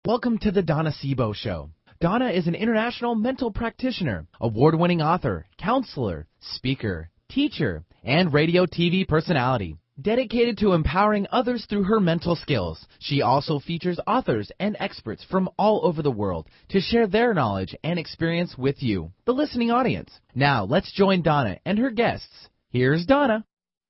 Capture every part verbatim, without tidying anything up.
Welcome to the Donna Sebo Show. Donna is an international mental practitioner, award-winning author, counselor, speaker, teacher, and radio T V personality. Dedicated to empowering others through her mental skills, she also features authors and experts from all over the world to share their knowledge and experience with you, the listening audience. Now, let's join Donna and her guests. Here's Donna.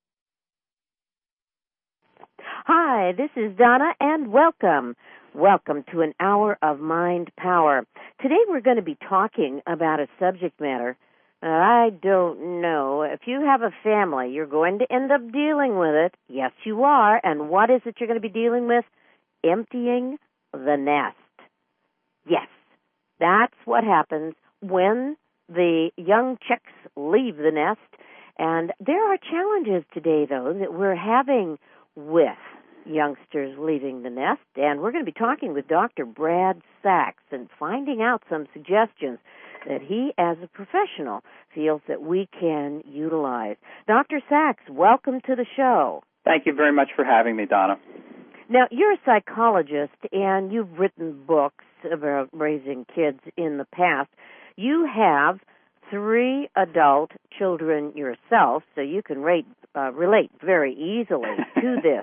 Hi, this is Donna, and welcome. Welcome to an hour of mind power. Today we're going to be talking about a subject matter that I don't know. If you have a family, you're going to end up dealing with it. Yes, you are. And what is it you're going to be dealing with? Emptying the nest. Yes, that's what happens when the young chicks leave the nest. And there are challenges today, though, that we're having with youngsters leaving the nest, and we're going to be talking with Doctor Brad Sachs and finding out some suggestions that he, as a professional, feels that we can utilize. Doctor Sachs, welcome to the show. Thank you very much for having me, Donna. Now, you're a psychologist, and you've written books about raising kids in the past. You have three adult children yourself, so you can rate, uh, relate very easily to this.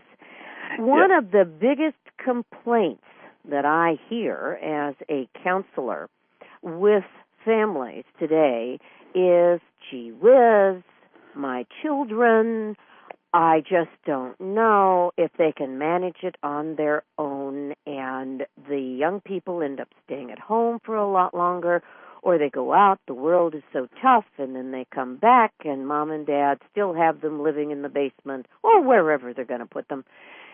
One yes. of the biggest complaints that I hear as a counselor with families today is, gee whiz, my children, I just don't know if they can manage it on their own, and the young people end up staying at home for a lot longer, or they go out, the world is so tough, and then they come back, and mom and dad still have them living in the basement or wherever they're going to put them.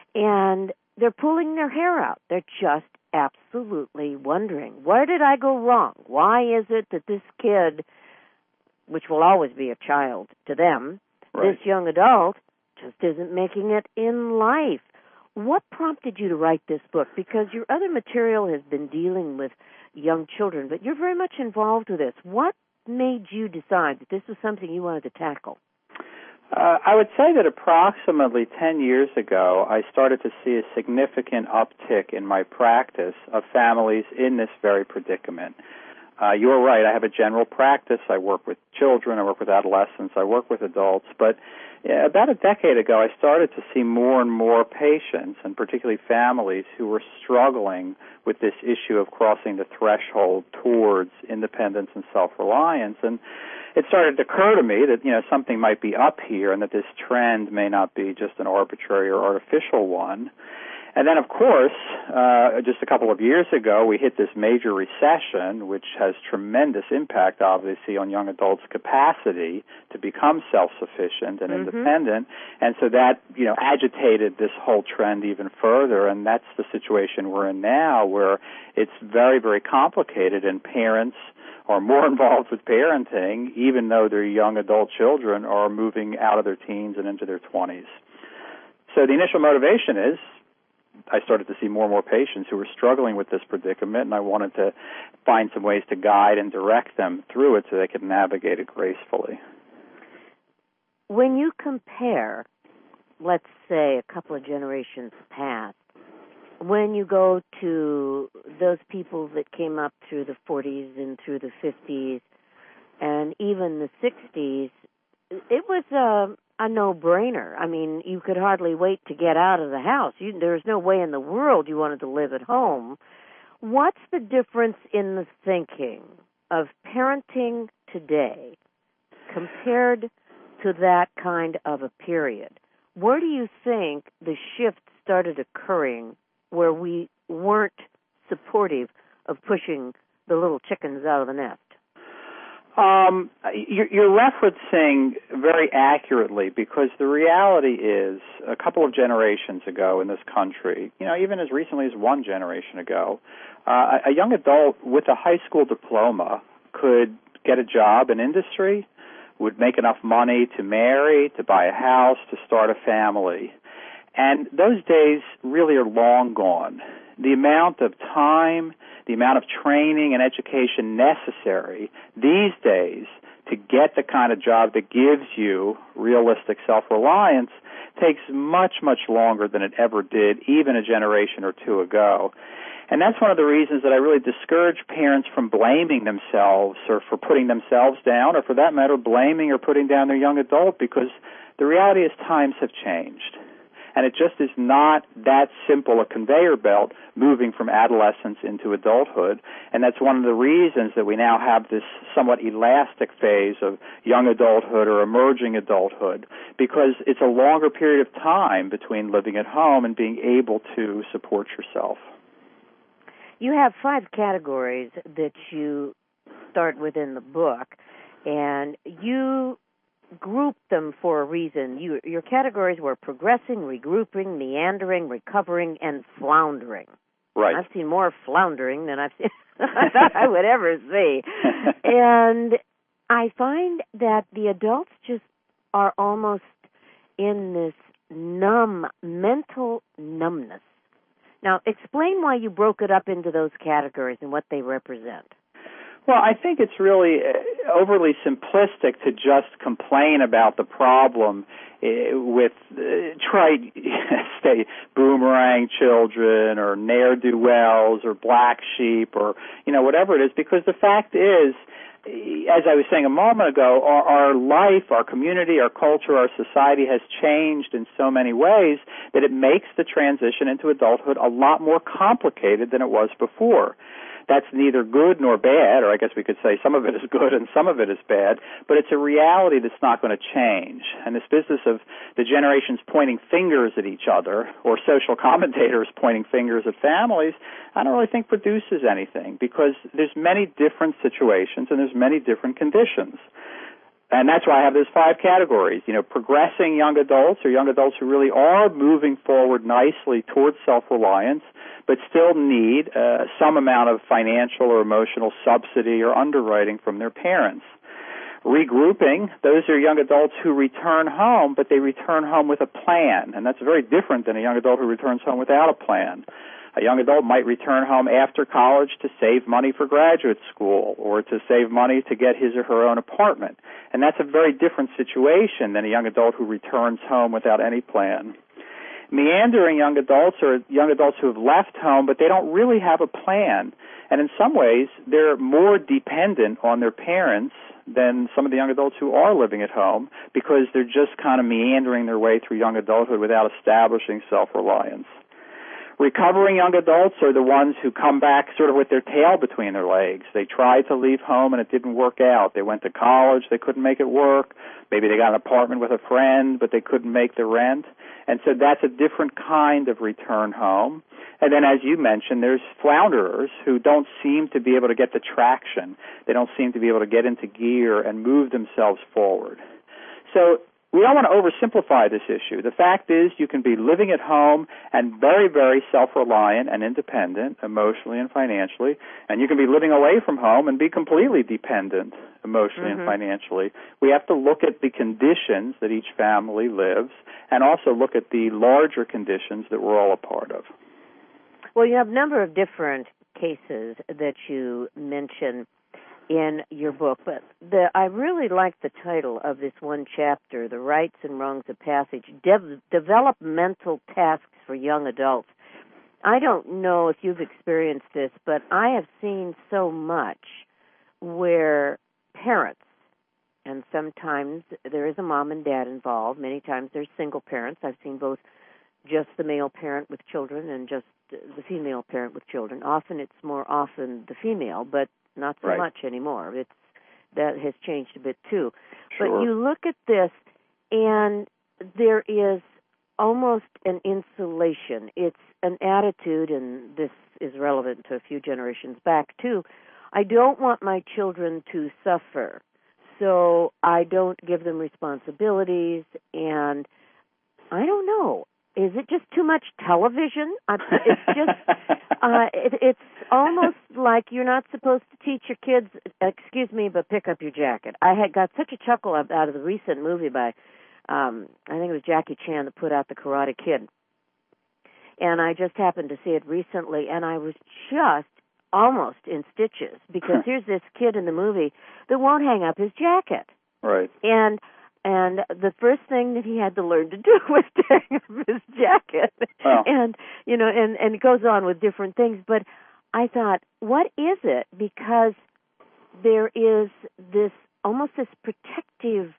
And they're pulling their hair out. They're just absolutely wondering, where did I go wrong? Why is it that this kid, which will always be a child to them, right. this young adult, just isn't making it in life? What prompted you to write this book? Because your other material has been dealing with young children, but you're very much involved with this. What made you decide that this was something you wanted to tackle? Uh, I would say that approximately ten years ago, I started to see a significant uptick in my practice of families in this very predicament. Uh, you're right, I have a general practice. I work with children, I work with adolescents, I work with adults, but yeah, about a decade ago, I started to see more and more patients, and particularly families, who were struggling with this issue of crossing the threshold towards independence and self-reliance. And it started to occur to me that, you know, something might be up here and that this trend may not be just an arbitrary or artificial one. And then, of course, uh, just a couple of years ago, we hit this major recession, which has tremendous impact, obviously, on young adults' capacity to become self-sufficient and mm-hmm. independent. And so that, you know, agitated this whole trend even further. And that's the situation we're in now, where it's very, very complicated, and parents are more involved with parenting, even though their young adult children are moving out of their teens and into their twenties. So the initial motivation is, I started to see more and more patients who were struggling with this predicament, and I wanted to find some ways to guide and direct them through it so they could navigate it gracefully. When you compare, let's say, a couple of generations past, when you go to those people that came up through the forties and through the fifties and even the sixties, it was a, a no-brainer. I mean, you could hardly wait to get out of the house. You, there was no way in the world you wanted to live at home. What's the difference in the thinking of parenting today compared to that kind of a period? Where do you think the shift started occurring where we weren't supportive of pushing the little chickens out of the nest? Um, you're, you're referencing very accurately, because the reality is, a couple of generations ago in this country, you know, even as recently as one generation ago, uh, a young adult with a high school diploma could get a job in industry, would make enough money to marry, to buy a house, to start a family. And those days really are long gone. The amount of time, the amount of training and education necessary these days to get the kind of job that gives you realistic self-reliance takes much, much longer than it ever did, even a generation or two ago. And that's one of the reasons that I really discourage parents from blaming themselves or for putting themselves down, or for that matter, blaming or putting down their young adult, because the reality is times have changed. And it just is not that simple a conveyor belt moving from adolescence into adulthood. And that's one of the reasons that we now have this somewhat elastic phase of young adulthood or emerging adulthood, because it's a longer period of time between living at home and being able to support yourself. You have five categories that you start within the book, and you group them for a reason. You, your categories were progressing, regrouping, meandering, recovering, and floundering. Right. I've seen more floundering than I've seen I thought I would ever see. And I find that the adults just are almost in this numb, mental numbness. Now, explain why you broke it up into those categories and what they represent. Well, I think it's really overly simplistic to just complain about the problem with uh, trite, say, boomerang children or ne'er-do-wells or black sheep or, you know, whatever it is, because the fact is, as I was saying a moment ago, our, our life, our community, our culture, our society has changed in so many ways that it makes the transition into adulthood a lot more complicated than it was before. That's neither good nor bad, or I guess we could say some of it is good and some of it is bad, but it's a reality that's not going to change. And this business of the generations pointing fingers at each other, or social commentators pointing fingers at families, I don't really think produces anything, because there's many different situations and there's many different conditions. And that's why I have those five categories, you know, progressing young adults, or young adults who really are moving forward nicely towards self-reliance, but still need uh, some amount of financial or emotional subsidy or underwriting from their parents. Regrouping, those are young adults who return home, but they return home with a plan, and that's very different than a young adult who returns home without a plan. A young adult might return home after college to save money for graduate school or to save money to get his or her own apartment. And that's a very different situation than a young adult who returns home without any plan. Meandering young adults are young adults who have left home, but they don't really have a plan. And in some ways, they're more dependent on their parents than some of the young adults who are living at home, because they're just kind of meandering their way through young adulthood without establishing self-reliance. Recovering young adults are the ones who come back sort of with their tail between their legs. They tried to leave home and it didn't work out. They went to college, they couldn't make it work. Maybe they got an apartment with a friend, but they couldn't make the rent. And so that's a different kind of return home. And then, as you mentioned, there's flounderers who don't seem to be able to get the traction. They don't seem to be able to get into gear and move themselves forward. So we don't want to oversimplify this issue. The fact is, you can be living at home and very, very self-reliant and independent emotionally and financially, and you can be living away from home and be completely dependent emotionally mm-hmm. and financially. We have to look at the conditions that each family lives and also look at the larger conditions that we're all a part of. Well, you have a number of different cases that you mention in your book, but the, I really like the title of this one chapter, The Rights and Wrongs of Passage, De- Developmental Tasks for Young Adults. I don't know if you've experienced this, but I have seen so much where parents, and sometimes there is a mom and dad involved, many times there's single parents. I've seen both just the male parent with children and just the female parent with children. Often it's more often the female, but not so right. much anymore. It's that has changed a bit too. Sure. But you look at this, and there is almost an insulation. It's an attitude, and this is relevant to a few generations back too. I don't want my children to suffer, so I don't give them responsibilities, and I don't know. Is it just too much television? Uh, it's just, uh, it, it's almost like you're not supposed to teach your kids, excuse me, but pick up your jacket. I had got such a chuckle out of the recent movie by, um, I think it was Jackie Chan that put out The Karate Kid. And I just happened to see it recently, and I was just almost in stitches because here's this kid in the movie that won't hang up his jacket. Right. And and the first thing that he had to learn to do was to hang up his jacket. Oh. And, you know, and, and it goes on with different things. But I thought, what is it? Because there is this, almost this protective,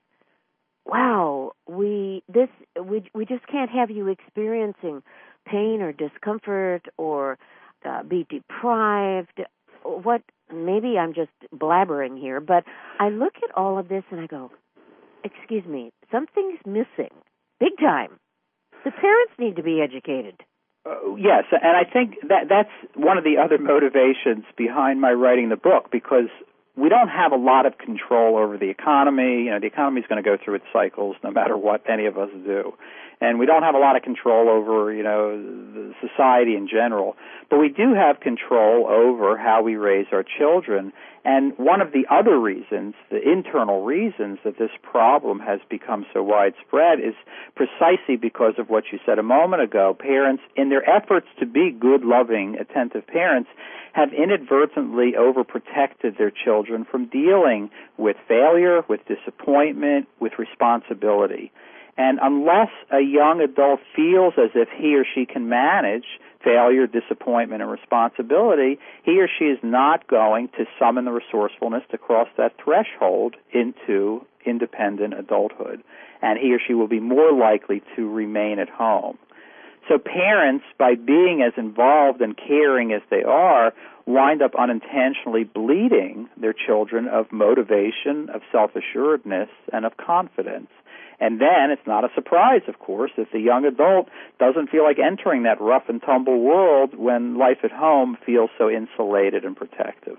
wow, we, this, we, we just can't have you experiencing pain or discomfort or uh, be deprived. What, maybe I'm just blabbering here, but I look at all of this and I go, excuse me, something's missing, big time. The parents need to be educated. Uh, yes, and I think that that's one of the other motivations behind my writing the book, because we don't have a lot of control over the economy. You know, the economy is going to go through its cycles no matter what any of us do. And we don't have a lot of control over, you know, the society in general. But we do have control over how we raise our children. And one of the other reasons, the internal reasons that this problem has become so widespread is precisely because of what you said a moment ago. Parents, in their efforts to be good, loving, attentive parents, have inadvertently overprotected their children from dealing with failure, with disappointment, with responsibility. And unless a young adult feels as if he or she can manage failure, disappointment, and responsibility, he or she is not going to summon the resourcefulness to cross that threshold into independent adulthood. And he or she will be more likely to remain at home. So parents, by being as involved and caring as they are, wind up unintentionally bleeding their children of motivation, of self-assuredness, and of confidence. And then it's not a surprise, of course, if the young adult doesn't feel like entering that rough and tumble world when life at home feels so insulated and protective.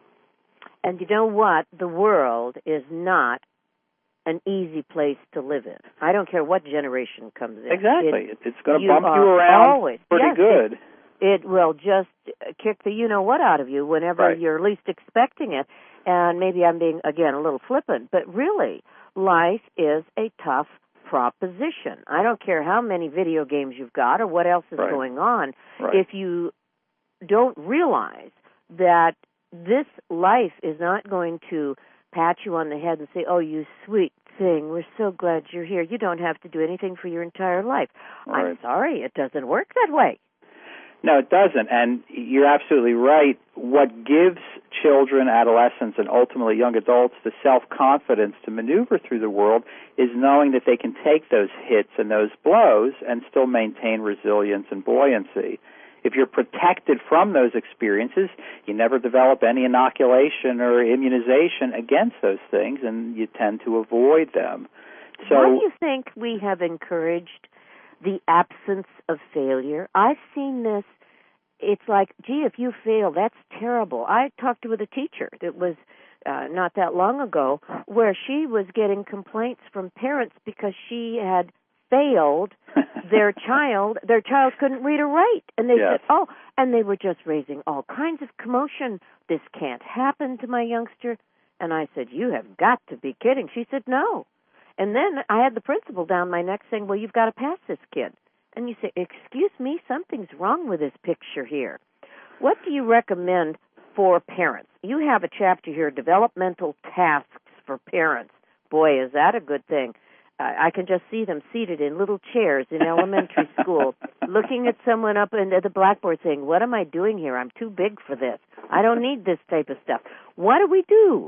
And you know what? The world is not an easy place to live in. I don't care what generation comes in. Exactly. It, it's going to bump you around always, pretty yes, good. It, it will just kick the you-know-what out of you whenever right. you're least expecting it. And maybe I'm being, again, a little flippant, but really, life is a tough proposition. I don't care how many video games you've got or what else is right. going on. Right. If you don't realize that this life is not going to pat you on the head and say, oh, you sweet thing, we're so glad you're here. You don't have to do anything for your entire life. Right. I'm sorry, it doesn't work that way. No, it doesn't, and you're absolutely right. What gives children, adolescents, and ultimately young adults the self-confidence to maneuver through the world is knowing that they can take those hits and those blows and still maintain resilience and buoyancy. If you're protected from those experiences, you never develop any inoculation or immunization against those things, and you tend to avoid them. So, why do you think we have encouraged the absence of failure? I've seen this. It's like, gee, if you fail, that's terrible. I talked with a teacher that was uh, not that long ago where she was getting complaints from parents because she had failed their child. Their child couldn't read or write. And they yes. said, oh, and they were just raising all kinds of commotion. This can't happen to my youngster. And I said, you have got to be kidding. She said, no. And then I had the principal down my neck saying, well, you've got to pass this kid. And you say, excuse me, something's wrong with this picture here. What do you recommend for parents? You have a chapter here, developmental tasks for parents. Boy, is that a good thing. Uh, I can just see them seated in little chairs in elementary school, looking at someone up at the blackboard saying, what am I doing here? I'm too big for this. I don't need this type of stuff. What do we do?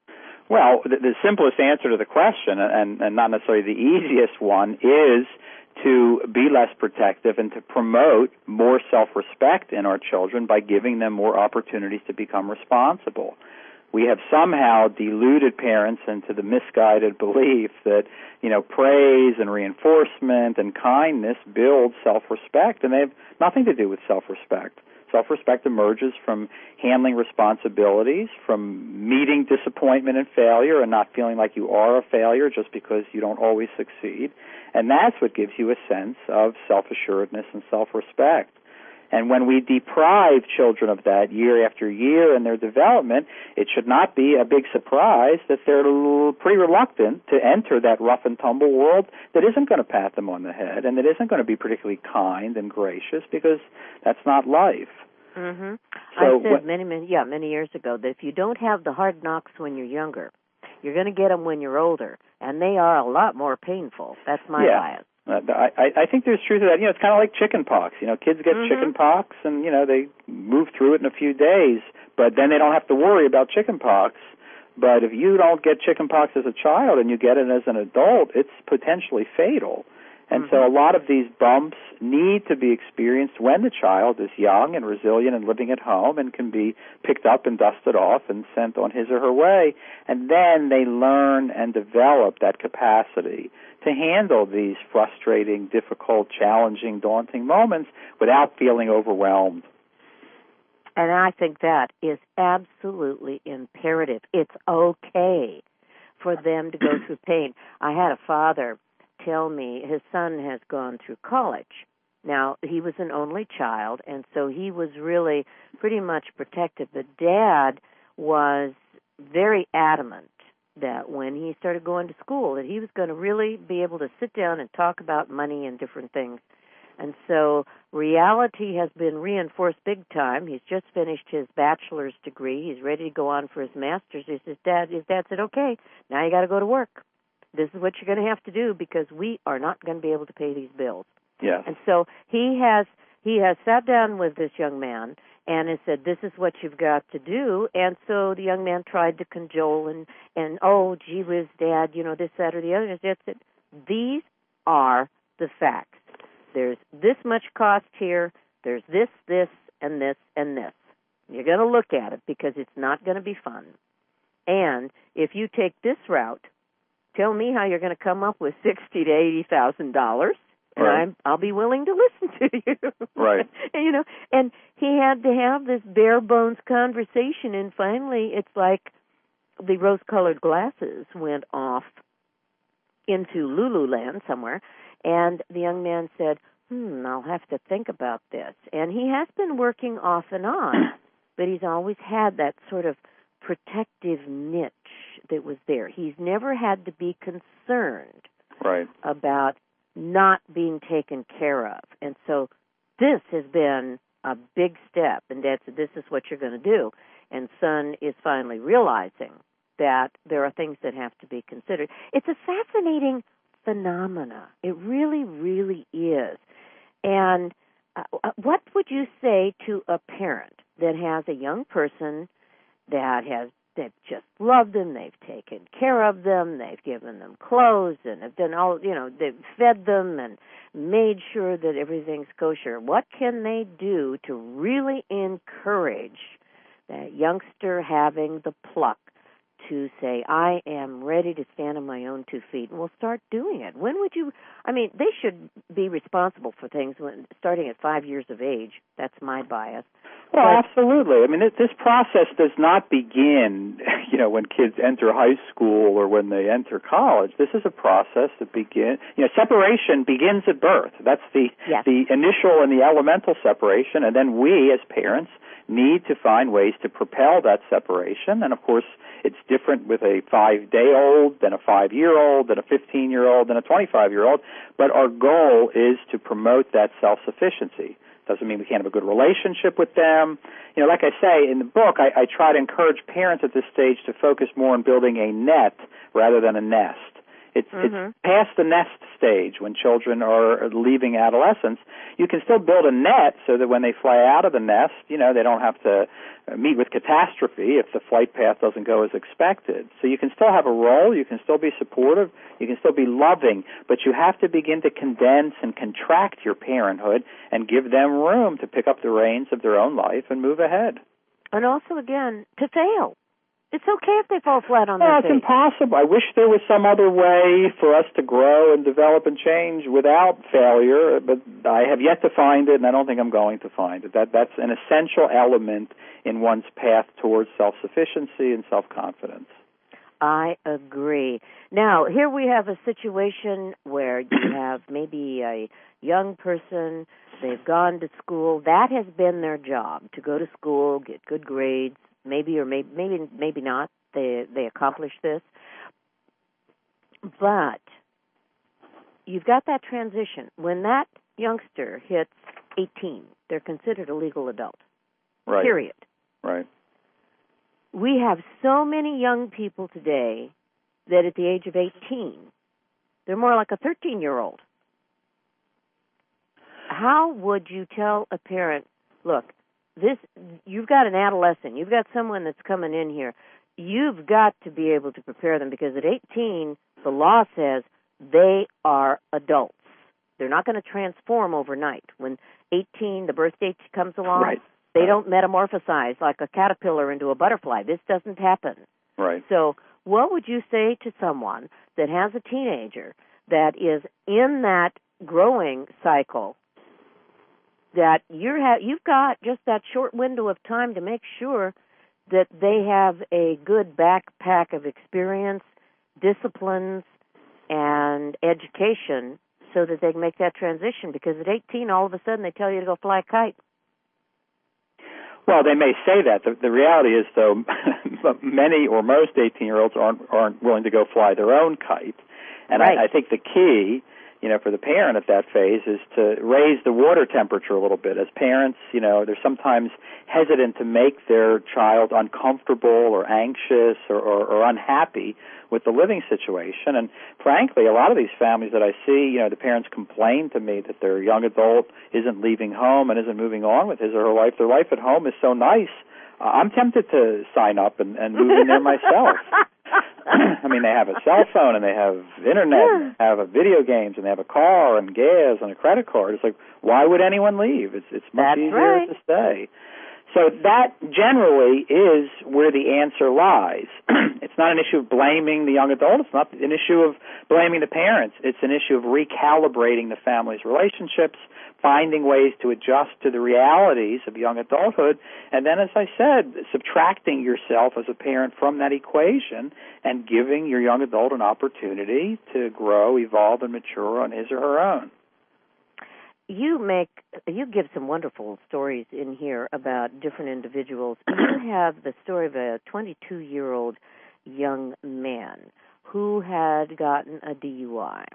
Well, the, the simplest answer to the question, and, and not necessarily the easiest one, is to be less protective and to promote more self-respect in our children by giving them more opportunities to become responsible. We have somehow deluded parents into the misguided belief that, you know, praise and reinforcement and kindness build self-respect, and they have nothing to do with self-respect. Self-respect emerges from handling responsibilities, from meeting disappointment and failure and not feeling like you are a failure just because you don't always succeed. And that's what gives you a sense of self-assuredness and self-respect. And when we deprive children of that year after year in their development, it should not be a big surprise that they're pretty reluctant to enter that rough and tumble world that isn't going to pat them on the head and that isn't going to be particularly kind and gracious, because that's not life. Mhm. So I said what, many, many, yeah, many years ago that if you don't have the hard knocks when you're younger, you're going to get them when you're older, and they are a lot more painful. That's my yeah. bias. Uh, I, I think there's truth to that. You know, it's kind of like chicken pox. You know, kids get Mhm. chicken pox, and you know they move through it in a few days, but then they don't have to worry about chicken pox. But if you don't get chicken pox as a child and you get it as an adult, it's potentially fatal. And mm-hmm. so a lot of these bumps need to be experienced when the child is young and resilient and living at home and can be picked up and dusted off and sent on his or her way. And then they learn and develop that capacity to handle these frustrating, difficult, challenging, daunting moments without feeling overwhelmed. And I think that is absolutely imperative. It's okay for them to go through pain. I had a father tell me his son has gone through college. Now, he was an only child, and so he was really pretty much protected. But Dad was very adamant that when he started going to school, that he was going to really be able to sit down and talk about money and different things. And so reality has been reinforced big time. He's just finished his bachelor's degree. He's ready to go on for his master's. He says, Dad, his dad said, okay, now you got to go to work. This is what you're going to have to do because we are not going to be able to pay these bills. Yes. And so he has he has sat down with this young man and has said, this is what you've got to do. And so the young man tried to cajole and, and oh, gee whiz, Dad, you know, this, that, or the other. And Dad said, these are the facts. There's this much cost here, there's this, this, and this, and this. You're going to look at it because it's not going to be fun. And if you take this route, tell me how you're going to come up with sixty to eighty thousand dollars, and right. I'm, I'll be willing to listen to you. Right. And, you know, and he had to have this bare bones conversation, and finally, it's like the rose-colored glasses went off into Lululand somewhere. And the young man said, hmm, I'll have to think about this. And he has been working off and on, but he's always had that sort of protective niche that was there. He's never had to be concerned right. about not being taken care of. And so this has been a big step. And Dad said, this is what you're going to do. And Son is finally realizing that there are things that have to be considered. It's a fascinating phenomena. It really, really is. And uh, what would you say to a parent that has a young person that has they've just loved them, they've taken care of them, they've given them clothes, and have done all, you know, they've fed them and made sure that everything's kosher? What can they do to really encourage that youngster having the pluck to say, I am ready to stand on my own two feet, and we'll start doing it? When would you, I mean, they should be responsible for things when, starting at five years of age. That's my bias. Well, but, absolutely. I mean, it, this process does not begin, you know, when kids enter high school or when they enter college. This is a process that begins, you know, separation begins at birth. That's the, yes. the initial and the elemental separation, and then we as parents need to find ways to propel that separation. And, of course, it's different with a five-day-old than a five-year-old, than a fifteen-year-old, than a twenty-five-year-old. But our goal is to promote that self-sufficiency. Doesn't mean we can't have a good relationship with them. You know, like I say in the book, I, I try to encourage parents at this stage to focus more on building a net rather than a nest. It's, mm-hmm. it's past the nest stage when children are leaving adolescence. You can still build a net so that when they fly out of the nest, you know, they don't have to meet with catastrophe if the flight path doesn't go as expected. So you can still have a role, you can still be supportive, you can still be loving, but you have to begin to condense and contract your parenthood and give them room to pick up the reins of their own life and move ahead. And also, again, to fail. It's okay if they fall flat on well, their face. Well, it's impossible. I wish there was some other way for us to grow and develop and change without failure, but I have yet to find it, and I don't think I'm going to find it. That That's an essential element in one's path towards self-sufficiency and self-confidence. I agree. Now, here we have a situation where you have maybe a young person, they've gone to school. That has been their job, to go to school, get good grades. Maybe or maybe maybe maybe not. They they accomplish this, but you've got that transition when that youngster hits eighteen. They're considered a legal adult. Right. Period. Right. We have so many young people today that at the age of eighteen, they're more like a thirteen-year-old. How would you tell a parent, look, this you've got an adolescent, you've got someone that's coming in here, you've got to be able to prepare them, because at eighteen, the law says they are adults. They're not going to transform overnight. When eighteen, the birth date comes along, right. they right. don't metamorphosize like a caterpillar into a butterfly. This doesn't happen. Right. So what would you say to someone that has a teenager that is in that growing cycle, that you're ha- you've got just that short window of time to make sure that they have a good backpack of experience, disciplines, and education so that they can make that transition? Because at eighteen, all of a sudden, they tell you to go fly a kite. Well, they may say that. The, the reality is, though, many or most eighteen-year-olds aren't, aren't willing to go fly their own kite. And right. I, I think the key, you know, for the parent at that phase is to raise the water temperature a little bit. As parents, you know, they're sometimes hesitant to make their child uncomfortable or anxious or, or, or unhappy with the living situation. And frankly, a lot of these families that I see, you know, the parents complain to me that their young adult isn't leaving home and isn't moving on with his or her life. Their life at home is so nice. Uh, I'm tempted to sign up and, and move in there myself. I mean, they have a cell phone and they have internet, and they have a video games, and they have a car and gas and a credit card. It's like, why would anyone leave? It's it's much That's easier right. to stay. So that generally is where the answer lies. It's not an issue of blaming the young adult. It's not an issue of blaming the parents. It's an issue of recalibrating the family's relationships, finding ways to adjust to the realities of young adulthood, and then, as I said, subtracting yourself as a parent from that equation and giving your young adult an opportunity to grow, evolve, and mature on his or her own. You make you give some wonderful stories in here about different individuals. You have the story of a twenty-two-year-old young man who had gotten a D U I.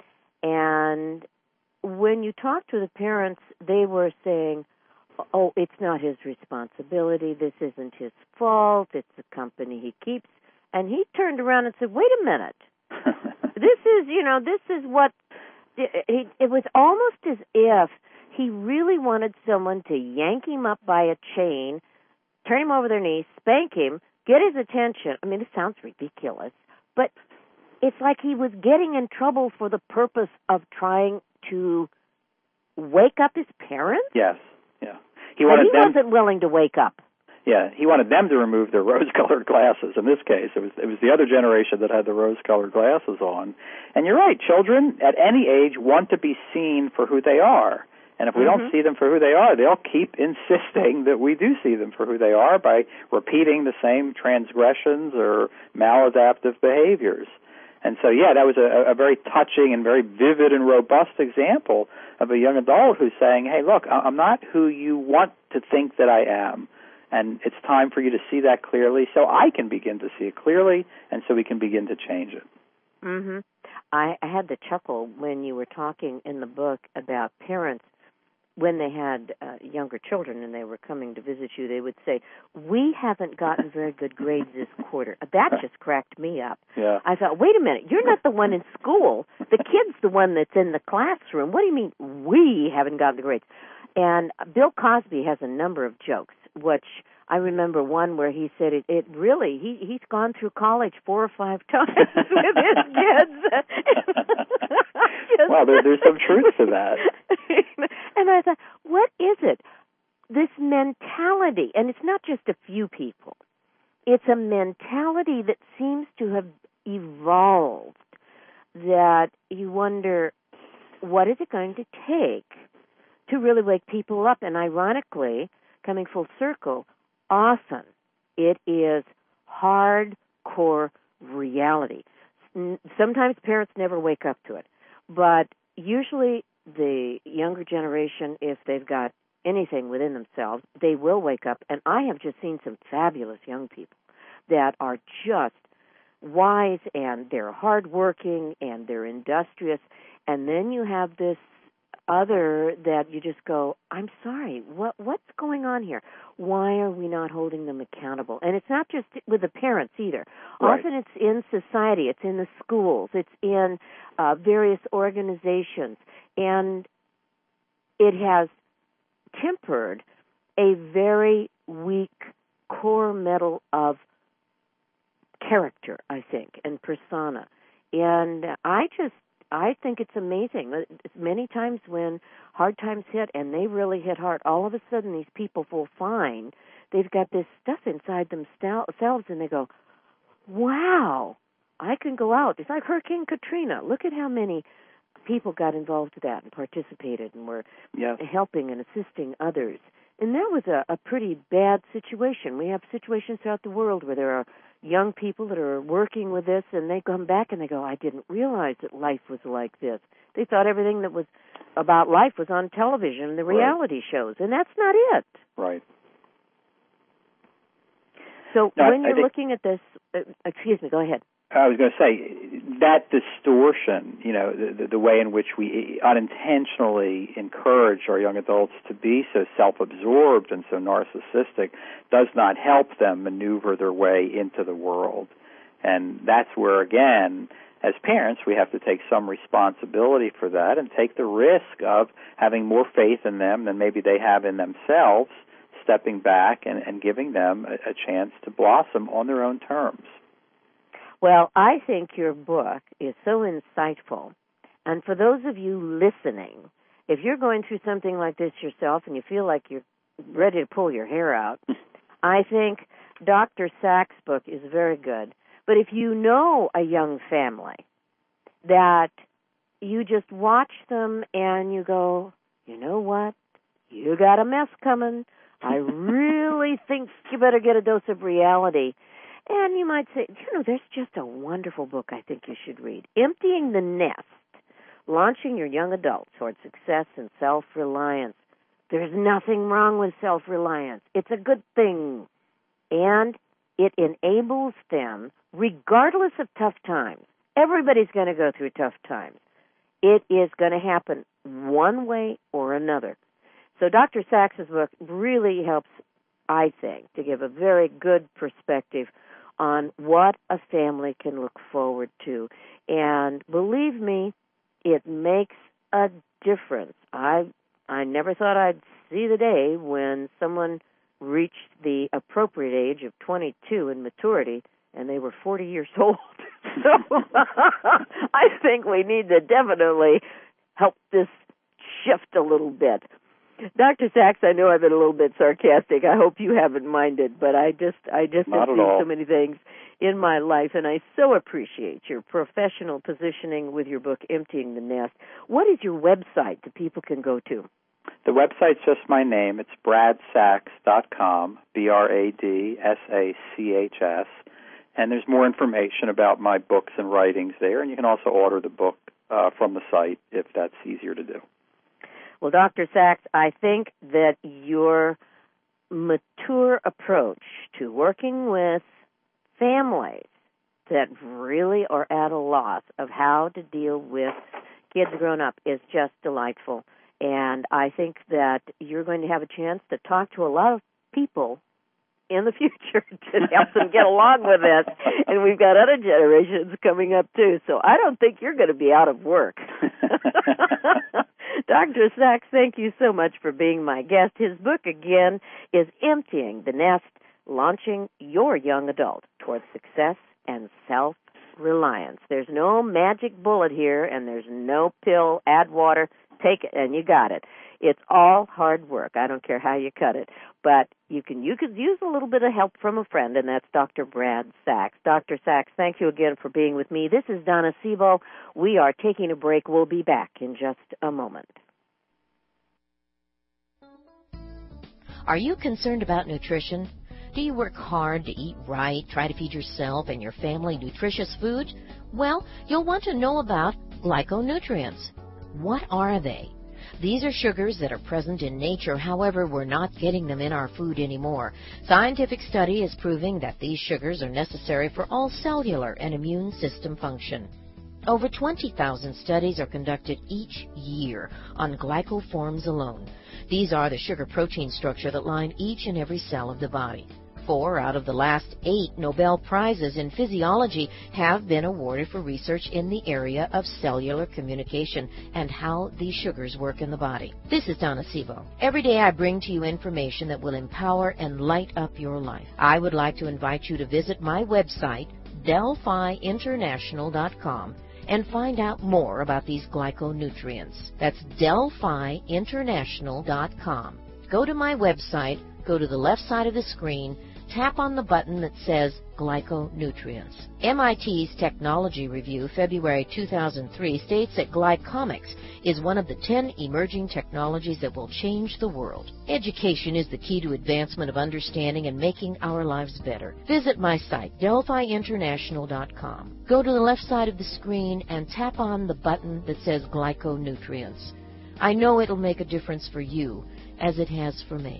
And when you talked to the parents, they were saying, oh, it's not his responsibility, this isn't his fault, it's the company he keeps. And he turned around and said, wait a minute, this is, you know, this is what, it, it was almost as if he really wanted someone to yank him up by a chain, turn him over their knees, spank him, get his attention. I mean, this sounds ridiculous, but it's like he was getting in trouble for the purpose of trying to wake up his parents? Yes, yeah. He wanted but he them, wasn't willing to wake up. Yeah, he wanted them to remove their rose-colored glasses. In this case, it was it was the other generation that had the rose-colored glasses on. And you're right, children at any age want to be seen for who they are. And if we mm-hmm. don't see them for who they are, they'll keep insisting that we do see them for who they are by repeating the same transgressions or maladaptive behaviors. And so, yeah, that was a, a very touching and very vivid and robust example of a young adult who's saying, hey, look, I'm not who you want to think that I am, and it's time for you to see that clearly so I can begin to see it clearly and so we can begin to change it. Mm-hmm. I, I had the chuckle when you were talking in the book about parents when they had uh, younger children and they were coming to visit you, they would say, we haven't gotten very good grades this quarter. That just cracked me up. Yeah. I thought, wait a minute, you're not the one in school. The kid's the one that's in the classroom. What do you mean we haven't gotten the grades? And Bill Cosby has a number of jokes, which I remember one where he said it, it really, he, he's gone through college four or five times with his kids. Well, there, there's some truth to that. And I thought, what is it? This mentality, and it's not just a few people, it's a mentality that seems to have evolved that you wonder, what is it going to take to really wake people up? And ironically, coming full circle, often it is hardcore reality. Sometimes parents never wake up to it, but usually the younger generation, if they've got anything within themselves, they will wake up. And I have just seen some fabulous young people that are just wise, and they're hardworking, and they're industrious. And then you have this other that you just go, I'm sorry, what what's going on here? Why are we not holding them accountable? And it's not just with the parents either. Right. Often it's in society, it's in the schools, it's in uh, various organizations, and it has tempered a very weak core metal of character, I think, and persona. And I just, I think it's amazing. Many times when hard times hit, and they really hit hard, all of a sudden these people will find they've got this stuff inside themselves, and they go, wow, I can go out. It's like Hurricane Katrina. Look at how many people got involved with that and participated and were yes. helping and assisting others. And that was a, a pretty bad situation. We have situations throughout the world where there are young people that are working with this, and they come back and they go, I didn't realize that life was like this. They thought everything that was about life was on television, the reality right. shows, and that's not it. Right. So no, when I, you're I think, looking at this, uh, excuse me, go ahead. I was going to say, that distortion, you know, the, the, the way in which we unintentionally encourage our young adults to be so self-absorbed and so narcissistic does not help them maneuver their way into the world. And that's where, again, as parents, we have to take some responsibility for that and take the risk of having more faith in them than maybe they have in themselves, stepping back and, and giving them a, a chance to blossom on their own terms. Well, I think your book is so insightful. And for those of you listening, if you're going through something like this yourself and you feel like you're ready to pull your hair out, I think Doctor Sachs' book is very good. But if you know a young family that you just watch them and you go, you know what, you got a mess coming. I really think you better get a dose of reality. And you might say, you know, there's just a wonderful book I think you should read. Emptying the Nest, Launching Your Young Adult Toward Success and Self-Reliance. There's nothing wrong with self-reliance. It's a good thing. And it enables them, regardless of tough times. Everybody's going to go through tough times. It is going to happen one way or another. So Doctor Sachs' book really helps, I think, to give a very good perspective on what a family can look forward to. And believe me, it makes a difference. I I never thought I'd see the day when someone reached the appropriate age of twenty-two in maturity and they were forty years old. So I think we need to definitely help this shift a little bit. Doctor Sachs, I know I've been a little bit sarcastic. I hope you haven't minded, but I just I just Not have seen all. so many things in my life, and I so appreciate your professional positioning with your book, Emptying the Nest. What is your website that people can go to? The website's just my name. It's brad sachs dot com, B R A D S A C H S, and there's more information about my books and writings there, and you can also order the book uh, from the site if that's easier to do. Well, Doctor Sachs, I think that your mature approach to working with families that really are at a loss of how to deal with kids grown up is just delightful. And I think that you're going to have a chance to talk to a lot of people in the future to help them get along with this. And we've got other generations coming up, too. So I don't think you're going to be out of work. Doctor Sachs, thank you so much for being my guest. His book, again, is Emptying the Nest, Launching Your Young Adult Towards Success and Self-Reliance. There's no magic bullet here, and there's no pill, add water, take it, and you got it. It's all hard work. I don't care how you cut it. But you can you could use a little bit of help from a friend, and that's Doctor Brad Sachs. Doctor Sachs, thank you again for being with me. This is Donna Sebo. We are taking a break. We'll be back in just a moment. Are you concerned about nutrition? Do you work hard to eat right, try to feed yourself and your family nutritious food? Well, you'll want to know about glyconutrients. What are they? These are sugars that are present in nature, however, we're not getting them in our food anymore. Scientific study is proving that these sugars are necessary for all cellular and immune system function. Over twenty thousand studies are conducted each year on glycoforms alone. These are the sugar-protein structure that line each and every cell of the body. Four out of the last eight Nobel Prizes in physiology have been awarded for research in the area of cellular communication and how these sugars work in the body. This is Donna Sebo. Every day I bring to you information that will empower and light up your life. I would like to invite you to visit my website, Delphi International dot com, and find out more about these glyconutrients. That's Delphi International dot com. Go to my website, go to the left side of the screen, tap on the button that says Glyconutrients. M I T's Technology Review, February two thousand three, states that glycomics is one of the ten emerging technologies that will change the world. Education is the key to advancement of understanding and making our lives better. Visit my site, Delphi International dot com. Go to the left side of the screen and tap on the button that says Glyconutrients. I know it'll make a difference for you, as it has for me.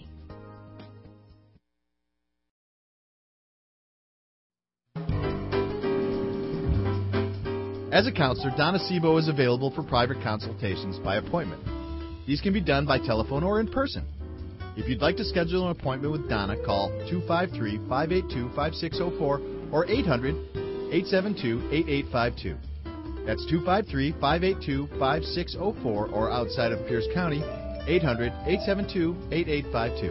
As a counselor, Donna Sebo is available for private consultations by appointment. These can be done by telephone or in person. If you'd like to schedule an appointment with Donna, call two five three, five eight two, five six zero four or eight hundred, eight seven two, eight eight five two. That's two five three, five eight two, five six zero four or outside of Pierce County, eight hundred, eight seven two, eight eight five two.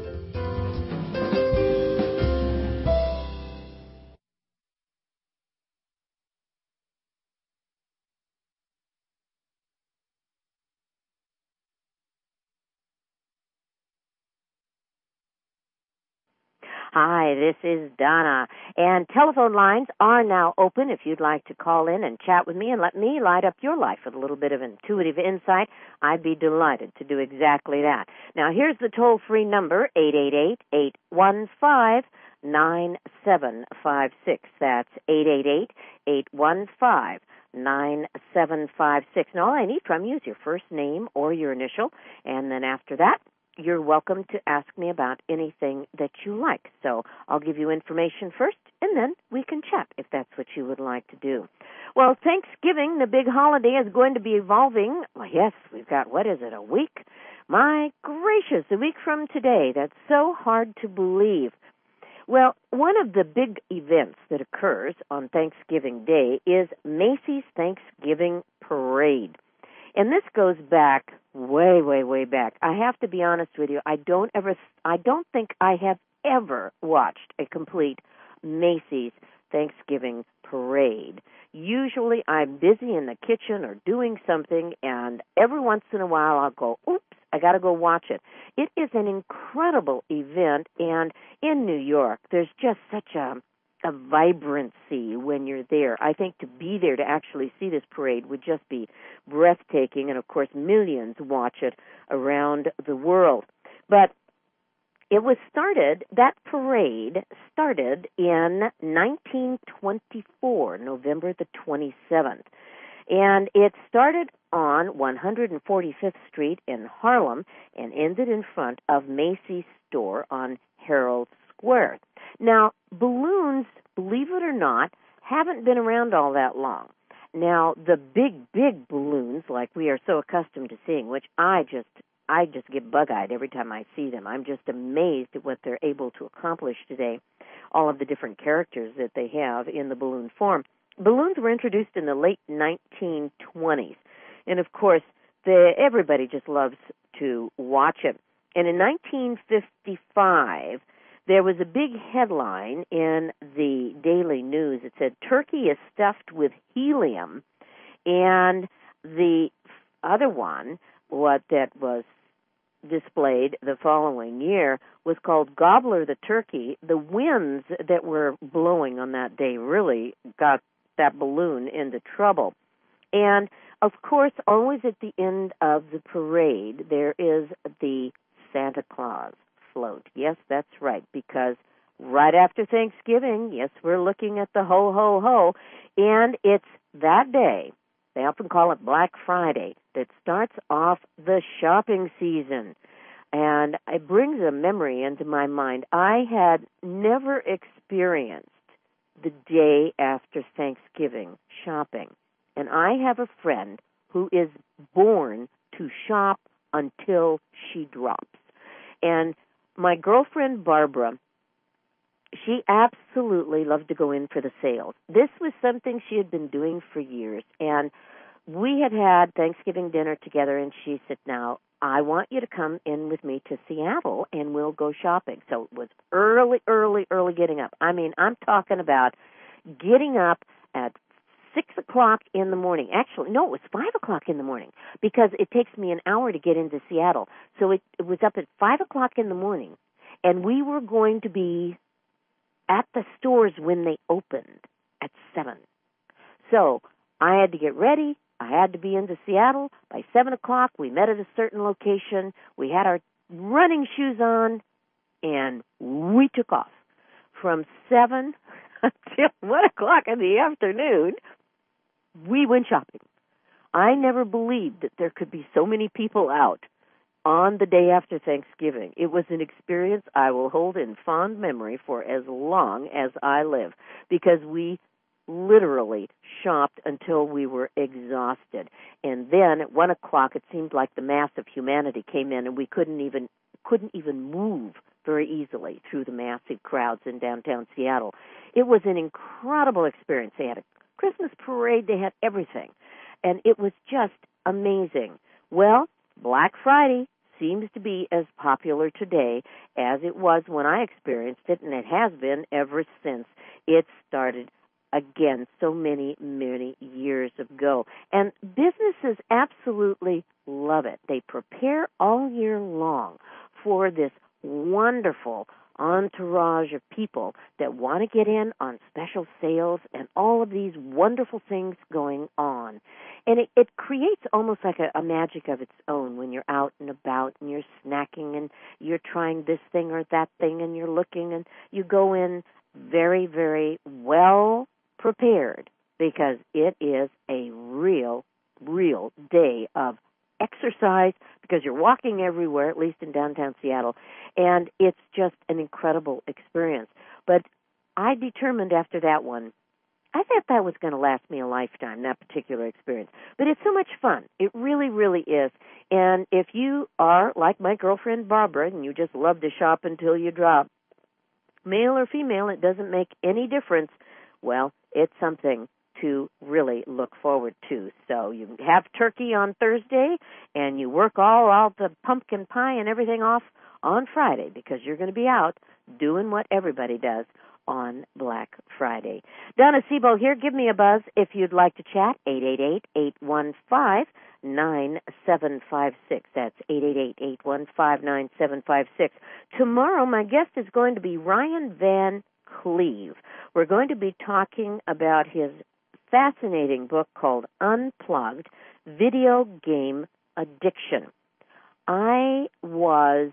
Hi, this is Donna, and telephone lines are now open if you'd like to call in and chat with me and let me light up your life with a little bit of intuitive insight. I'd be delighted to do exactly that. Now, here's the toll-free number, eight eight eight, eight one five, nine seven five six. That's eight eight eight, eight one five, nine seven five six. And all I need from you is your first name or your initial, and then after that, you're welcome to ask me about anything that you like. So I'll give you information first, and then we can chat if that's what you would like to do. Well, Thanksgiving, the big holiday, is going to be evolving. Well, yes, we've got, what is it, a week? My gracious, a week from today. That's so hard to believe. Well, one of the big events that occurs on Thanksgiving Day is Macy's Thanksgiving Parade. And this goes back way, way, way back. I have to be honest with you. I don't ever, I don't think I have ever watched a complete Macy's Thanksgiving Parade. Usually I'm busy in the kitchen or doing something, and every once in a while I'll go, oops, I got to go watch it. It is an incredible event, and in New York, there's just such a a vibrancy when you're there. I think to be there to actually see this parade would just be breathtaking, and of course millions watch it around the world. But it was started, that parade started in nineteen twenty-four, November the twenty-seventh. And it started on one hundred forty-fifth Street in Harlem and ended in front of Macy's store on Herald Square. Now, balloons, believe it or not, haven't been around all that long. Now, the big, big balloons, like we are so accustomed to seeing, which I just, I just get bug-eyed every time I see them. I'm just amazed at what they're able to accomplish today, all of the different characters that they have in the balloon form. Balloons were introduced in the late nineteen twenties, and of course, the, everybody just loves to watch it. And in nineteen fifty-five, there was a big headline in the Daily News. It said, "Turkey is stuffed with helium." And the other one, what that was displayed the following year, was called "Gobbler the Turkey." The winds that were blowing on that day really got that balloon into trouble. And, of course, always at the end of the parade, there is the Santa Claus float. Yes, that's right, because right after Thanksgiving, yes, we're looking at the ho, ho, ho, and it's that day, they often call it Black Friday, that starts off the shopping season. And it brings a memory into my mind. I had never experienced the day after Thanksgiving shopping. And I have a friend who is born to shop until she drops. And my girlfriend, Barbara, she absolutely loved to go in for the sales. This was something she had been doing for years. And we had had Thanksgiving dinner together, and she said, now, I want you to come in with me to Seattle, and we'll go shopping. So it was early, early, early getting up. I mean, I'm talking about getting up at six o'clock in the morning. Actually, no, it was five o'clock in the morning because it takes me an hour to get into Seattle. So it, it was up at five o'clock in the morning, and we were going to be at the stores when they opened at seven. So I had to get ready. I had to be into Seattle by seven o'clock. We met at a certain location. We had our running shoes on, and we took off. From seven until one o'clock in the afternoon, we went shopping. I never believed that there could be so many people out on the day after Thanksgiving. It was an experience I will hold in fond memory for as long as I live, because we literally shopped until we were exhausted. And then at one o'clock, it seemed like the mass of humanity came in, and we couldn't even couldn't even move very easily through the massive crowds in downtown Seattle. It was an incredible experience. They had a Christmas parade. They had everything. And it was just amazing. Well, Black Friday seems to be as popular today as it was when I experienced it, and it has been ever since it started again so many, many years ago. And businesses absolutely love it. They prepare all year long for this wonderful entourage of people that want to get in on special sales and all of these wonderful things going on. And it, it creates almost like a, a magic of its own when you're out and about and you're snacking and you're trying this thing or that thing and you're looking, and you go in very, very well prepared, because it is a real, real day of exercise, because you're walking everywhere, at least in downtown Seattle, and it's just an incredible experience. But I determined after that one, I thought that was going to last me a lifetime, that particular experience. But it's so much fun. It really, really is. And if you are like my girlfriend Barbara and you just love to shop until you drop, male or female, it doesn't make any difference. Well, it's something to really look forward to. So you have turkey on Thursday, and you work all, all the pumpkin pie and everything off on Friday, because you're going to be out doing what everybody does on Black Friday. Donna Sebo here. Give me a buzz if you'd like to chat. eight eight eight, eight one five, nine seven five six. That's eight eight eight, eight one five, nine seven five six. Tomorrow, my guest is going to be Ryan Van Cleve. We're going to be talking about his fascinating book called Unplugged, Video Game Addiction. I was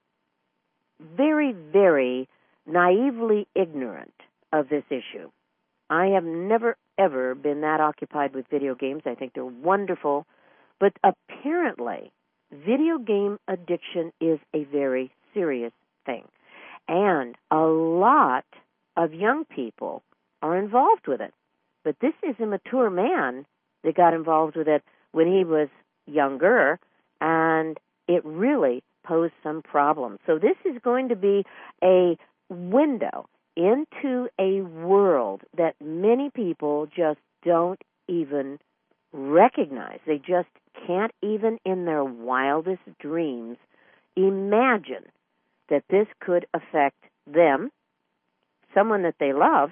very, very naively ignorant of this issue. I have never, ever been that occupied with video games. I think they're wonderful. But apparently, video game addiction is a very serious thing. And a lot of young people are involved with it. But this is a mature man that got involved with it when he was younger, and it really posed some problems. So this is going to be a window into a world that many people just don't even recognize. They just can't even in their wildest dreams imagine that this could affect them, someone that they love,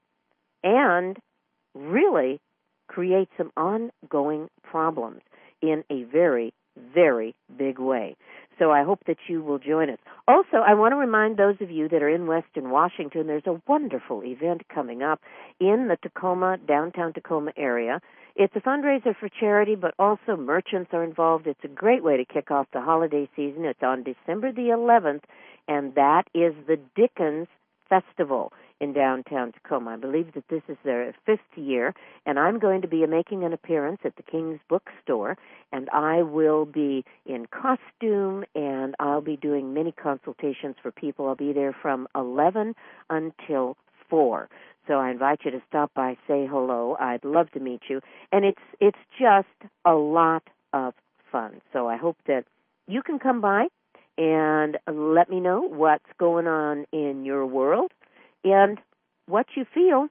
and really create some ongoing problems in a very, very big way. So I hope that you will join us. Also, I want to remind those of you that are in Western Washington, there's a wonderful event coming up in the Tacoma, downtown Tacoma area. It's a fundraiser for charity, but also merchants are involved. It's a great way to kick off the holiday season. It's on December the eleventh, and that is the Dickens Festival in downtown Tacoma. I believe that this is their fifth year, and I'm going to be making an appearance at the King's Bookstore, and I will be in costume, and I'll be doing many consultations for people. I'll be there from eleven until four. so I invite you to stop by, say hello. I'd love to meet you. And it's it's just a lot of fun. So I hope that you can come by and let me know what's going on in your world and what you feel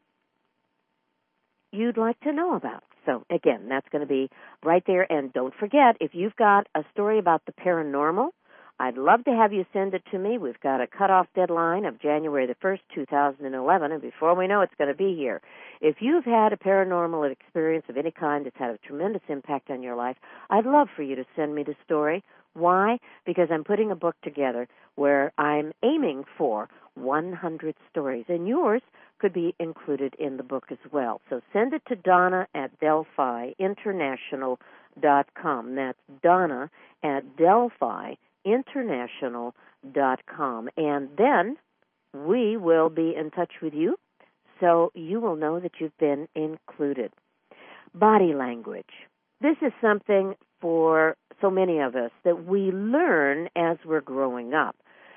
you'd like to know about. So, again, that's going to be right there. And don't forget, if you've got a story about the paranormal, I'd love to have you send it to me. We've got a cutoff deadline of January the first, two thousand eleven, and before we know it's going to be here. If you've had a paranormal experience of any kind that's had a tremendous impact on your life, I'd love for you to send me the story. Why? Because I'm putting a book together where I'm aiming for one hundred stories, and yours could be included in the book as well. So send it to Donna at Delphi International dot com. That's Donna at Delphi International dot com. And then we will be in touch with you so you will know that you've been included. Body language. This is something for so many of us that we learn as we're growing up.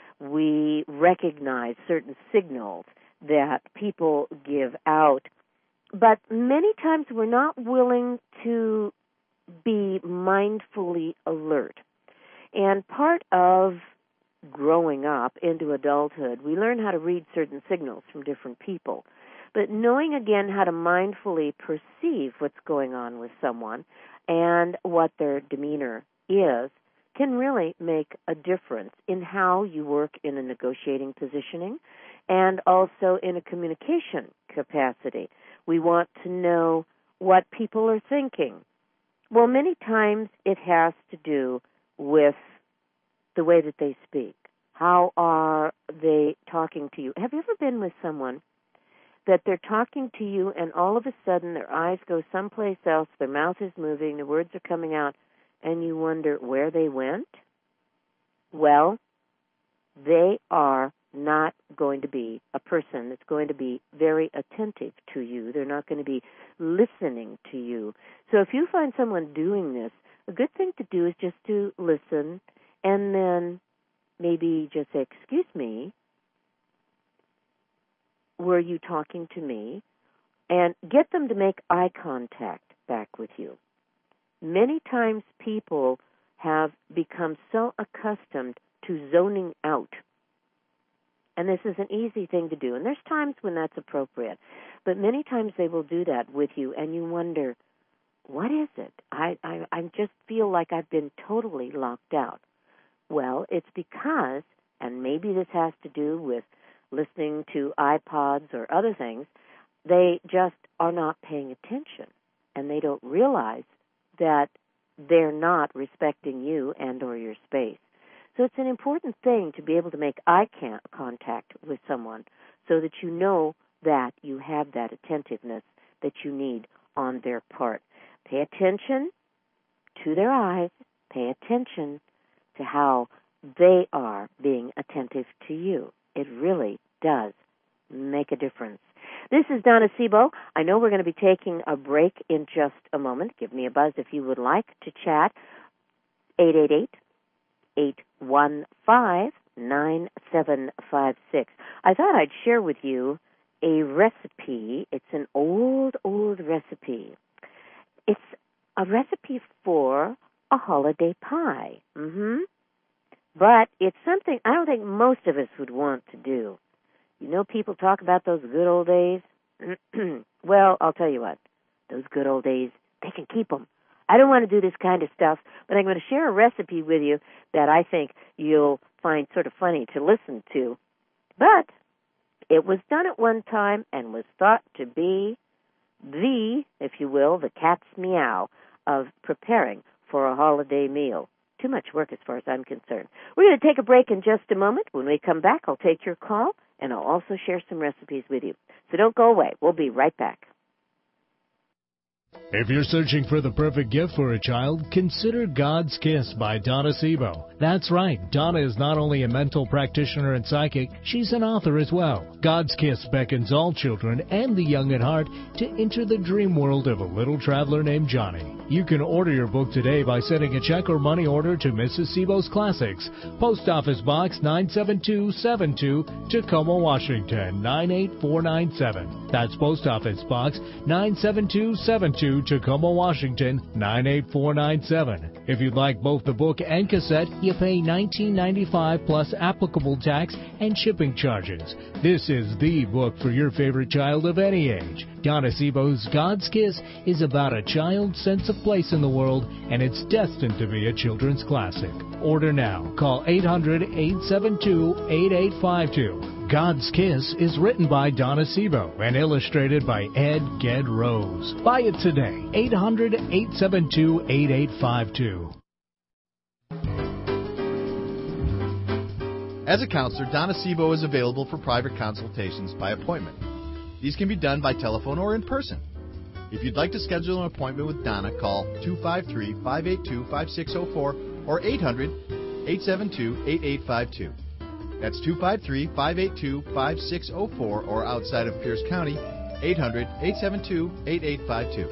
We recognize certain signals that people give out, but many times we're not willing to be mindfully alert. And part of growing up into adulthood, we learn how to read certain signals from different people. But knowing, again, how to mindfully perceive what's going on with someone and what their demeanor is can really make a difference in how you work in a negotiating positioning and also in a communication capacity. We want to know what people are thinking. Well, many times it has to do with the way that they speak. How are they talking to you? Have you ever been with someone that they're talking to you and all of a sudden their eyes go someplace else, their mouth is moving, the words are coming out, and you wonder where they went? Well, they are not going to be a person that's going to be very attentive to you. They're not going to be listening to you. So if you find someone doing this, a good thing to do is just to listen and then maybe just say, excuse me, were you talking to me? And get them to make eye contact back with you. Many times people have become so accustomed to zoning out. And this is an easy thing to do. And there's times when that's appropriate. But many times they will do that with you, and you wonder, what is it? I, I, I just feel like I've been totally locked out. Well, it's because, and maybe this has to do with listening to iPods or other things, they just are not paying attention. And they don't realize that they're not respecting you and or your space. So it's an important thing to be able to make eye contact with someone so that you know that you have that attentiveness that you need on their part. Pay attention to their eyes. Pay attention to how they are being attentive to you. It really does make a difference. This is Donna Sebo. I know we're going to be taking a break in just a moment. Give me a buzz if you would like to chat. eight eight eight, eight one five, nine seven five six. I thought I'd share with you a recipe. It's an old, old recipe. It's a recipe for a holiday pie. Mm-hmm. But it's something I don't think most of us would want to do. You know, people talk about those good old days. Well, I'll tell you what. Those good old days, they can keep them. I don't want to do this kind of stuff, but I'm going to share a recipe with you that I think you'll find sort of funny to listen to. But it was done at one time and was thought to be the, if you will, the cat's meow of preparing for a holiday meal. Too much work as far as I'm concerned. We're going to take a break in just a moment. When we come back, I'll take your call, and I'll also share some recipes with you. So don't go away. We'll be right back. If you're searching for the perfect gift for a child, consider God's Kiss by Donna Sebo. That's right, Donna is not only a mental practitioner and psychic, she's an author as well. God's Kiss beckons all children and the young at heart to enter the dream world of a little traveler named Johnny. You can order your book today by sending a check or money order to Missus Sebo's Classics, Post Office Box nine seven two seven two, Tacoma, Washington nine eight four nine seven. That's Post Office Box nine seven two seven two, Tacoma, Washington nine eight four nine seven. If you'd like both the book and cassette, you pay nineteen ninety-five dollars plus applicable tax and shipping charges. This is the book for your favorite child of any age. Donna Sebo's God's Kiss is about a child's sense of place in the world, and it's destined to be a children's classic. Order now. Call eight hundred, eight seven two, eight eight five two. God's Kiss is written by Donna Sebo and illustrated by Ed Ged Rose. Buy it today. eight hundred, eight seven two, eight eight five two. As a counselor, Donna Sebo is available for private consultations by appointment. These can be done by telephone or in person. If you'd like to schedule an appointment with Donna, call two five three, five eight two, five six zero four or eight hundred, eight seven two, eight eight five two. That's two five three, five eight two, five six zero four or outside of Pierce County, eight hundred, eight seven two, eight eight five two.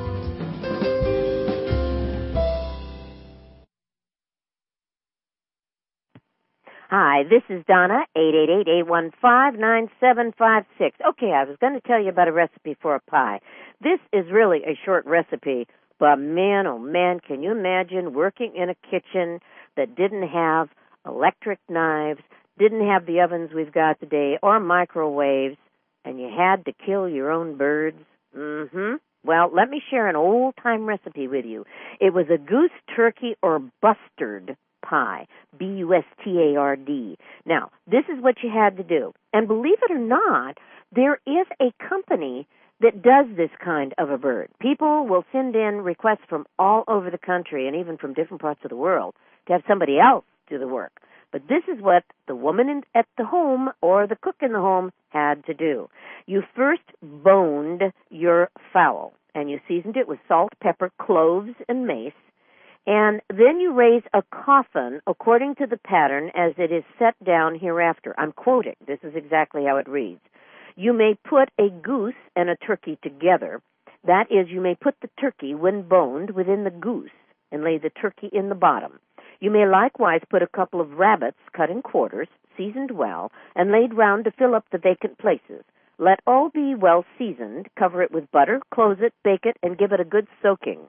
Hi, this is Donna, eight eight eight, eight one five, nine seven five six. Okay, I was going to tell you about a recipe for a pie. This is really a short recipe, but man, oh man, can you imagine working in a kitchen that didn't have electric knives, didn't have the ovens we've got today, or microwaves, and you had to kill your own birds? Mm-hmm. Well, let me share an old-time recipe with you. It was a goose, turkey, or bustard pie, B U S T A R D. Now, this is what you had to do. And believe it or not, there is a company that does this kind of a bird. People will send in requests from all over the country and even from different parts of the world to have somebody else do the work. But this is what the woman in, at the home or the cook in the home had to do. You first boned your fowl, and you seasoned it with salt, pepper, cloves, and mace. And then you raise a coffin according to the pattern as it is set down hereafter. I'm quoting. This is exactly how it reads. You may put a goose and a turkey together. That is, you may put the turkey, when boned, within the goose and lay the turkey in the bottom. You may likewise put a couple of rabbits cut in quarters, seasoned well, and laid round to fill up the vacant places. Let all be well seasoned. Cover it with butter, close it, bake it, and give it a good soaking.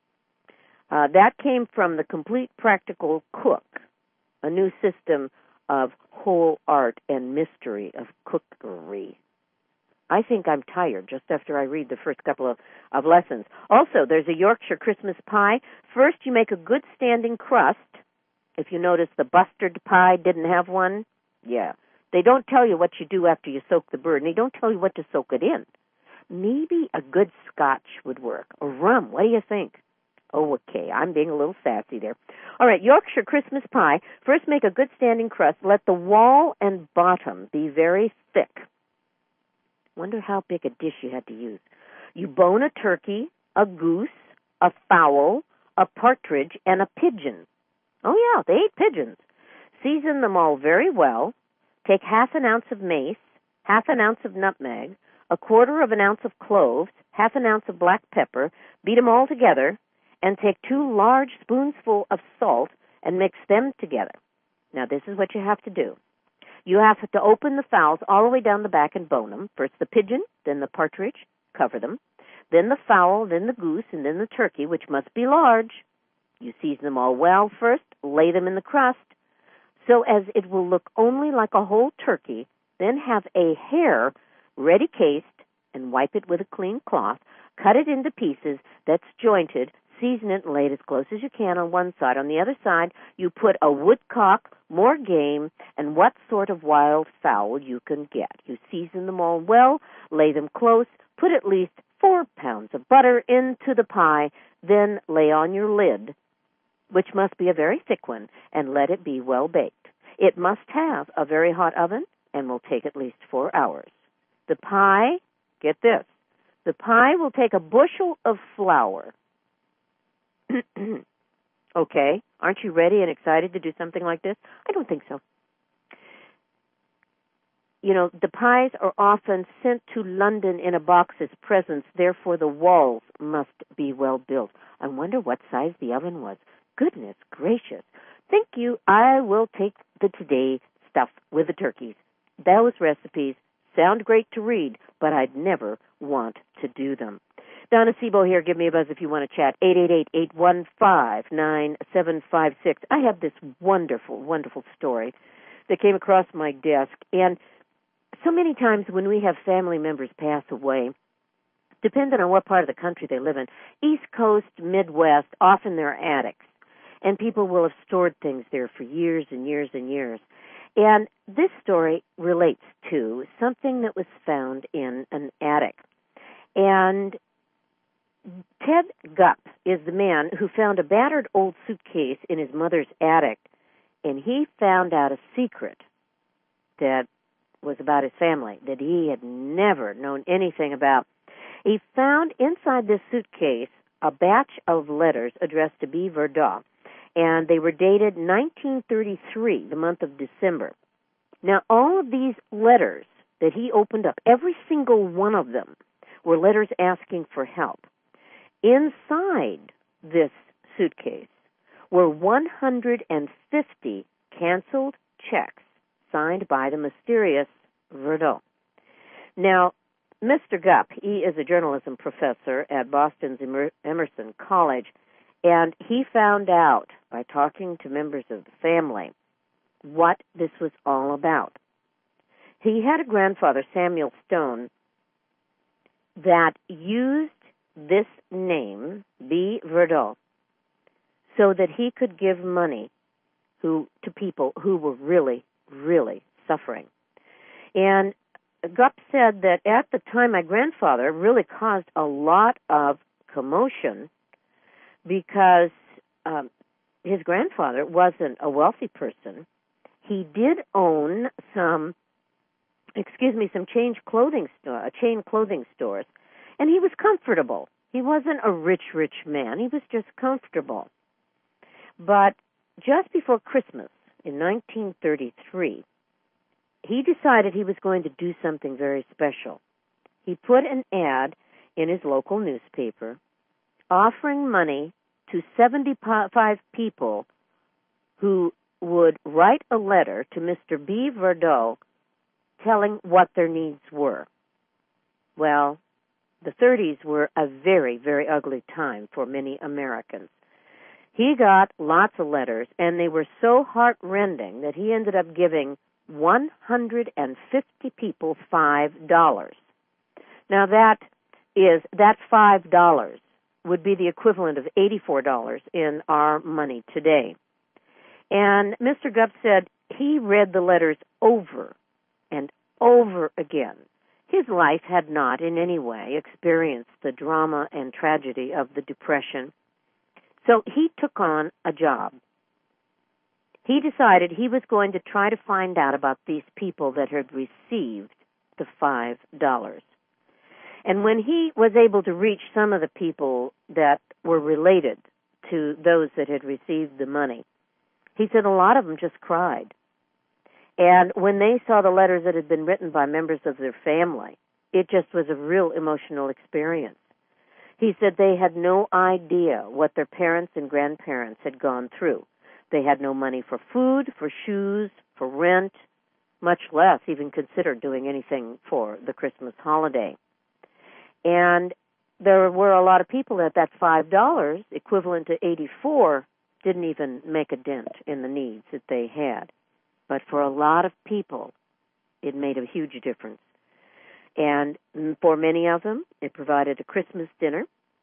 Uh, that came from the Complete Practical Cook, a new system of whole art and mystery of cookery. I think I'm tired just after I read the first couple of, of lessons. Also, there's a Yorkshire Christmas pie. First, you make a good standing crust. If you notice, the bustard pie didn't have one. Yeah. They don't tell you what you do after you soak the bird, and they don't tell you what to soak it in. Maybe a good scotch would work, or rum. What do you think? Oh, okay, I'm being a little sassy there. All right, Yorkshire Christmas pie. First, make a good standing crust. Let the wall and bottom be very thick. Wonder how big a dish you had to use. You bone a turkey, a goose, a fowl, a partridge, and a pigeon. Oh, yeah, they ate pigeons. Season them all very well. Take half an ounce of mace, half an ounce of nutmeg, a quarter of an ounce of cloves, half an ounce of black pepper. Beat them all together, and take two large spoonsful of salt and mix them together. Now, this is what you have to do. You have to open the fowls all the way down the back and bone them. First the pigeon, then the partridge, cover them. Then the fowl, then the goose, and then the turkey, which must be large. You season them all well first, lay them in the crust, so as it will look only like a whole turkey. Then have a hair ready cased and wipe it with a clean cloth. Cut it into pieces that's jointed. Season it and lay it as close as you can on one side. On the other side, you put a woodcock, more game, and what sort of wild fowl you can get. You season them all well, lay them close, put at least four pounds of butter into the pie, then lay on your lid, which must be a very thick one, and let it be well baked. It must have a very hot oven and will take at least four hours. The pie, get this, The pie will take a bushel of flour. Okay, aren't you ready and excited to do something like this? I don't think so. You know, the pies are often sent to London in a box as presents, therefore the walls must be well built. I wonder what size the oven was. Goodness gracious. Thank you. I will take the today stuff with the turkeys. Those recipes sound great to read, but I'd never want to do them. Donna Sebo here. Give me a buzz if you want to chat. eight eight eight, eight one five, nine seven five six. I have this wonderful, wonderful story that came across my desk. And so many times when we have family members pass away, depending on what part of the country they live in, East Coast, Midwest, often they're attics. And people will have stored things there for years and years and years. And this story relates to something that was found in an attic. And Ted Gupp is the man who found a battered old suitcase in his mother's attic, and he found out a secret that was about his family that he had never known anything about. He found inside this suitcase a batch of letters addressed to B. Verdau, and they were dated nineteen thirty-three, the month of December. Now, all of these letters that he opened up, every single one of them, were letters asking for help. Inside this suitcase were one hundred fifty canceled checks signed by the mysterious Verdau. Now, Mister Gupp, he is a journalism professor at Boston's Emerson College, and he found out by talking to members of the family what this was all about. He had a grandfather, Samuel Stone, that used this name, B. Verdau, so that he could give money who to people who were really, really suffering. And Gupp said that at the time, my grandfather really caused a lot of commotion because um, his grandfather wasn't a wealthy person. He did own some, excuse me, some change clothing store, chain clothing stores, and he was comfortable. He wasn't a rich, rich man. He was just comfortable. But just before Christmas in nineteen thirty-three, he decided he was going to do something very special. He put an ad in his local newspaper offering money to seventy-five people who would write a letter to Mister B. Verdau telling what their needs were. Well, the thirties were a very, very ugly time for many Americans. He got lots of letters, and they were so heart-rending that he ended up giving one hundred fifty people five dollars. Now that is, that five dollars would be the equivalent of eighty-four dollars in our money today. And Mister Gupp said he read the letters over and over again. His life had not in any way experienced the drama and tragedy of the Depression. So he took on a job. He decided he was going to try to find out about these people that had received the five dollars. And when he was able to reach some of the people that were related to those that had received the money, he said a lot of them just cried. And when they saw the letters that had been written by members of their family, it just was a real emotional experience. He said they had no idea what their parents and grandparents had gone through. They had no money for food, for shoes, for rent, much less even considered doing anything for the Christmas holiday. And there were a lot of people that that five dollars, equivalent to eighty-four, didn't even make a dent in the needs that they had. But for a lot of people, it made a huge difference. And for many of them, it provided a Christmas dinner.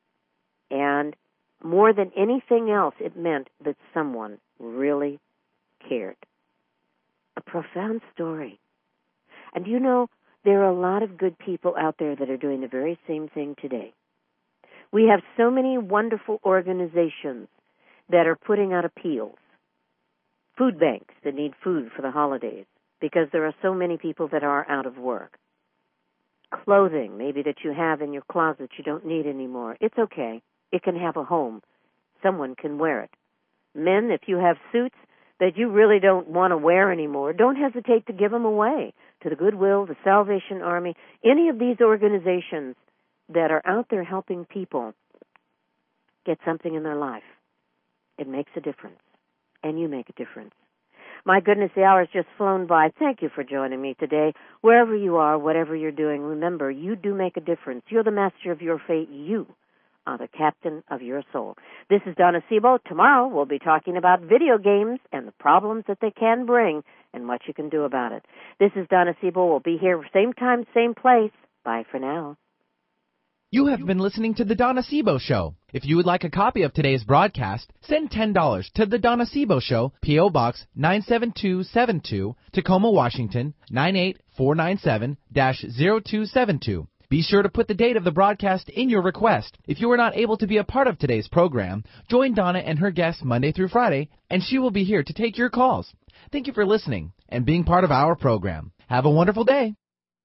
And more than anything else, it meant that someone really cared. A profound story. And you know, there are a lot of good people out there that are doing the very same thing today. We have so many wonderful organizations that are putting out appeals. Food banks that need food for the holidays because there are so many people that are out of work. clothing, maybe that you have in your closet you don't need anymore. It's okay. It can have a home. Someone can wear it. Men, if you have suits that you really don't want to wear anymore, don't hesitate to give them away to the Goodwill, the Salvation Army, any of these organizations that are out there helping people get something in their life. It makes a difference, and you make a difference. My goodness, the hour's just flown by. Thank you for joining me today. Wherever you are, whatever you're doing, remember, you do make a difference. You're the master of your fate. You are the captain of your soul. This is Donna Sebo. Tomorrow we'll be talking about video games and the problems that they can bring and what you can do about it. This is Donna Sebo. We'll be here same time, same place. Bye for now. You have been listening to The Donna Sebo Show. If you would like a copy of today's broadcast, send ten dollars to The Donna Sebo Show, P O. Box nine seven two seven two, Tacoma, Washington, nine eight four nine seven dash zero two seven two. Be sure to put the date of the broadcast in your request. If you are not able to be a part of today's program, join Donna and her guests Monday through Friday, and she will be here to take your calls. Thank you for listening and being part of our program. Have a wonderful day.